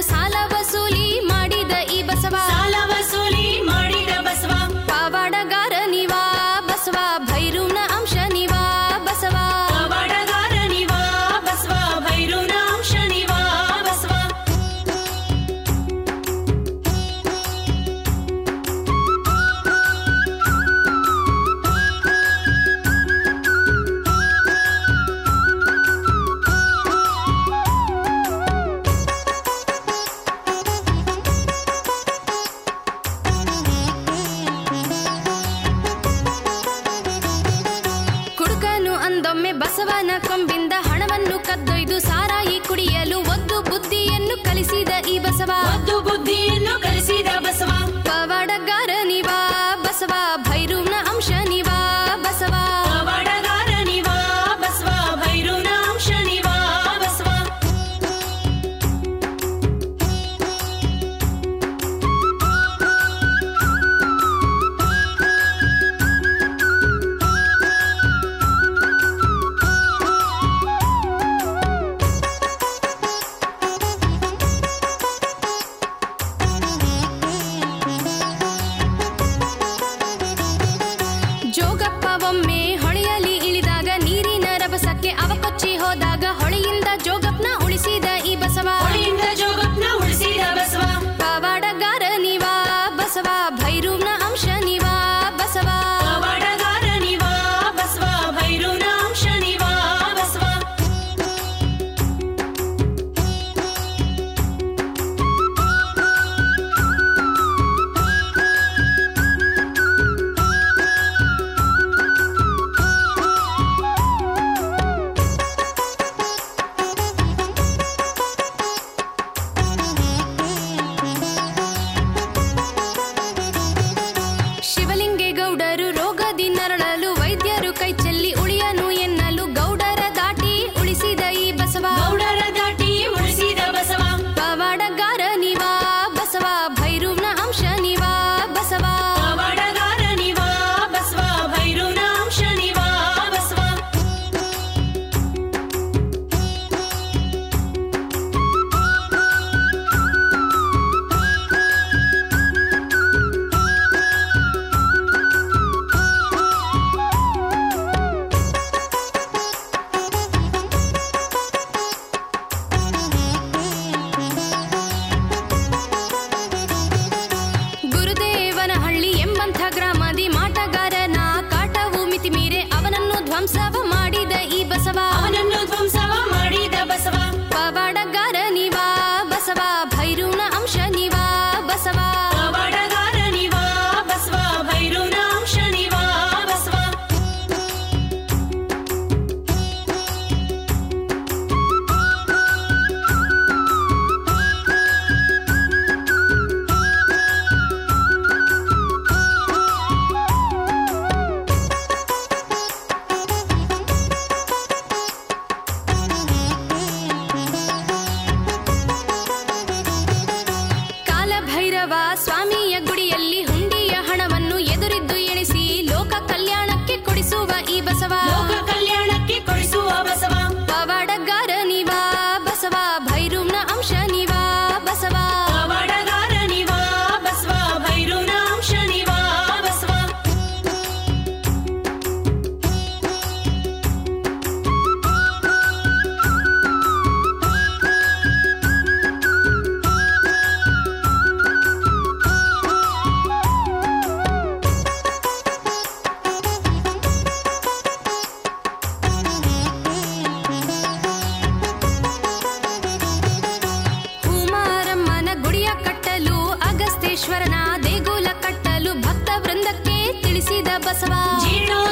ಸಾಲ ವಸೂಲಿ ಮಾಡಿದ ಈ ಬಸವ, ಸಾಲ ವಸೂಲಿ ಮಾಡಿದ ಬಸವ, ಪವಾಡಗಾರ ನೀವಾ ಬಸವ, ಭೈರವನ ಅಂಶ ನೀವಾ ಬಸವ, ಪವಾಡಗಾರ ನೀವಾ ಬಸವ, ಭೈರವನ ಅಂಶ ನೀವಾ ಬಸವ. ಅಂದೊಮ್ಮೆ ಬಸವನ ಕೊಂಬಿಂದ ಹಣವನ್ನು ಕದ್ದೊಯ್ದು ಸಾರಾಯಿ ಕುಡಿಯಲು ಒದ್ದು ಬುದ್ಧಿಯನ್ನು ಕಲಿಸಿದ ಈ ಬಸವ, ಒದ್ದು ಬುದ್ಧಿಯನ್ನು ಕಲಿಸಿದ ಬಸವ, ಪವಾಡಗಾರ ನೀವಾ ಬಸವ, ಭೈರವನ ಅಂಶ ನೀವಾ ಬಸವ, ಪವಾಡಗಾರ ನೀವಾ ಬಸವ, ಭೈರವನ ಅಂಶ ನೀವಾ ಬಸವ. ಜೋಗಪ್ಪ ಒಮ್ಮೆ ಹೊಳೆಯಲ್ಲಿ ಇಳಿದಾಗ ನೀರಿನ ರಭಸಕ್ಕೆ ಅವ ಕೊಚ್ಚಿ ಹೋದಾಗ ಹೊಳೆಯಿಂದ ಜೋಗಪ್ಪನ ಉಳಿಸಿದ ಈ ಬಸವ, ಹೊಳೆಯಿಂದ ಜೋಗಪ್ಪನ ಉಳಿಸಿದ ಬಸವ, ಪವಾಡಗಾರ ನೀವಾ ಬಸವ, ಭೈರವನ ಅಂಶ ನೀವಾ ಬಸವ, ಪವಾಡಗಾರ ನೀವಾ ಬಸವ, ಭೈರವನ ಅಂಶ ನೀವಾ ಬಸವ. ಶಿವಲಿಂಗೇಗೌಡರು ರೋಗದಿ ನರಳಲು ವೈದ್ಯರು ಕೈ ಚೆಲ್ಲಿ ಉಳಿಯನು ಎನ್ನಲು ಗೌಡರ ದಾಟಿ ಉಳಿಸಿದ ಈ ಬಸವ, ಗೌಡರ ದಾಟಿ ಉಳಿಸಿದ ಬಸವ, ಪವಾಡಗಾರ ನೀವಾ ಬಸವ, ಭೈರವನ ಅಂಶ ನೀವಾ ಬಸವ, ಪವಾಡಗಾರ ನೀವಾ ಬಸವ, ಭೈರವನ ಅಂಶ ನೀವಾ ಬಸವ. ಗುರುದೇವನಹಳ್ಳಿ ಎಂಬಂಥ ಗ್ರಾಮದಿ ಮಾಟಗಾರನ ಕಾಟವು ಮಿತಿ ಮೀರೆ ಅವನನ್ನು ಧ್ವಂಸವ ಮಾಡಿದ ಈ ಬಸವ, ಅವನನ್ನು ಧ್ವಂಸವ ಮಾಡಿದ ಬಸವ, ಪವಾಡಗಾರ ನೀವಾ ಬಸವ, ಭೈರವನ ಅಂಶ ನೀವಾ ಬಸವ, ಪವಾಡಗಾರ ನೀವಾ ಬಸವ, ಭೈರವನ ಅಂಶ ನೀವಾ ಬಸವ. ಕಾಲಭೈರವ ಸ್ವಾಮಿಯ ಗುಡಿಯಲ್ಲಿ ಹುಂಡಿಯ ಹಣವನ್ನು ಎದುರಿದ್ದು ಎಣಿಸಿ ಲೋಕ ಕಲ್ಯಾಣಕ್ಕೆ ಕೊಡಿಸುವ ಈ ಬಸವ, ಲೋಕ ಕಲ್ಯಾಣಕ್ಕೆ ಕೊಡಿಸುವ ಬಸವ, ಪವಾಡಗಾರ ನೀವಾ ಬಸವ, ಭೈರವನ ಅಂಶ ನೀವಾ ಬಸವ, ಪವಾಡಗಾರ ನೀವಾ ಬಸವ, ಭೈರವನ ಅಂಶ ನೀವಾ ಬಸವ. ಹೂಮಾರಮ್ಮನ ಗುಡಿಯ ಕಟ್ಟಲು ಅಗಸ್ತೇಶ್ವರನ ದೇಗುಲ ಕಟ್ಟಲು ಭಕ್ತ ವೃಂದಕ್ಕೆ ತಿಳಿಸಿದ ಬಸವ, ಜೀರ್ಣೋ